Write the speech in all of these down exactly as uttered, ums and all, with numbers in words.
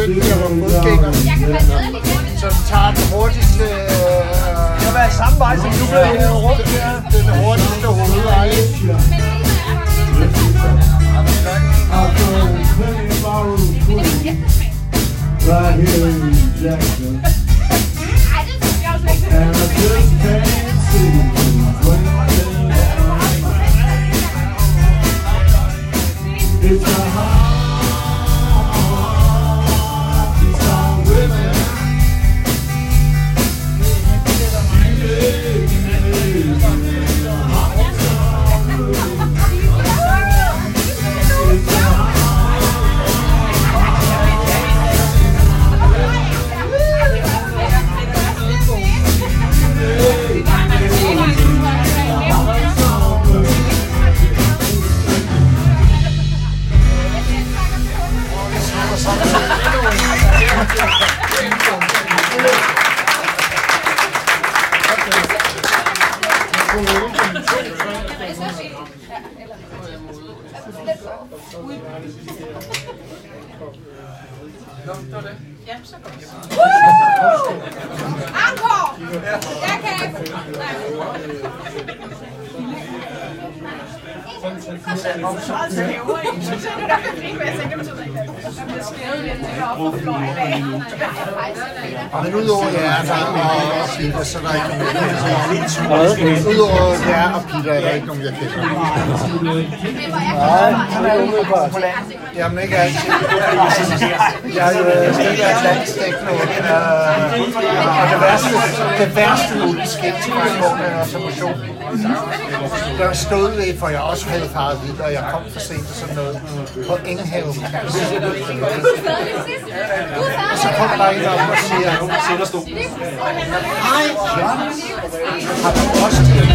selv, jeg var fodgænger. Så den tager den hurtigste... Det har været samme vej, som du blev rundt her. Den hurtigste hovedvej. Right here in Jackson. And I just can't see when it's a heart, it's all women. Encore! Jeg kan Men udover jer, der og Peter, så er der ikke nogen. Udover jer og Peter, er der ikke nogen, jeg kender. Nej, han er umiddelbart på land. Jamen ikke altid. Jeg har jo stået af landstækkende, og det værste, det værste nu, det skete til mig på med en observation. Der stod ved, for jeg også havde faret videre, og jeg kom for sent og sådan noget, på Enghave Plads. Og så kom der en op og siger, hej, har du også til?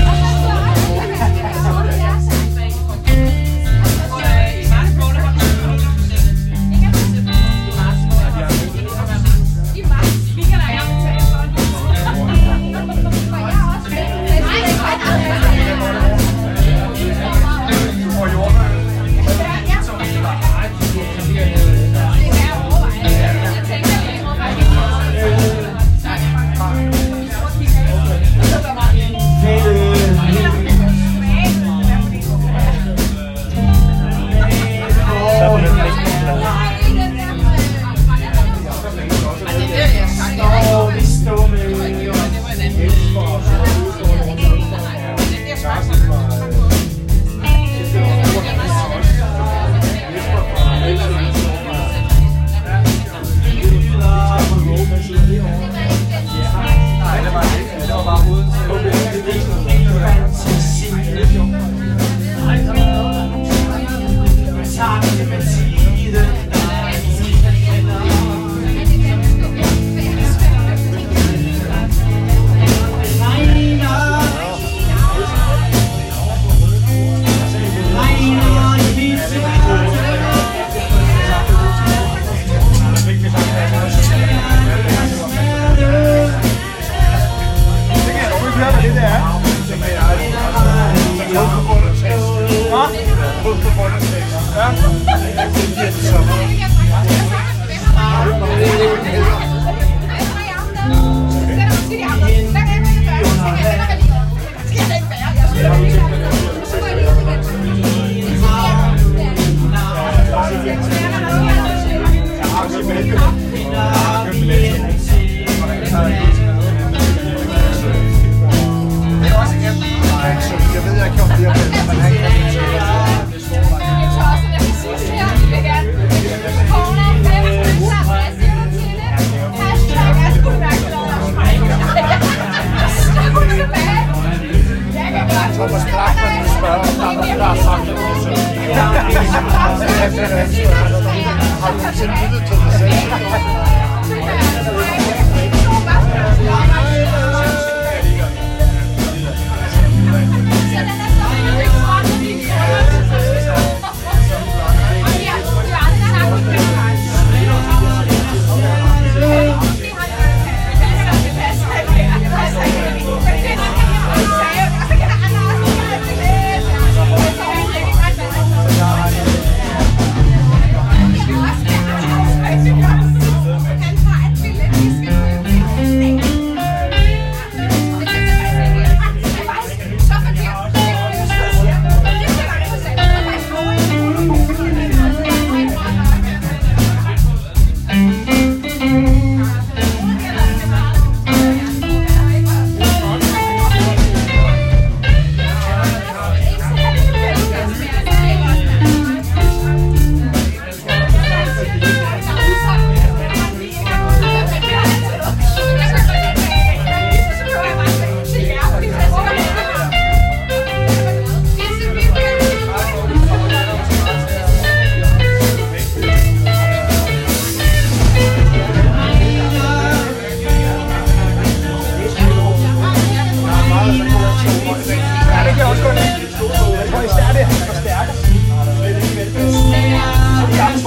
Thank you.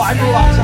Ej, nu var det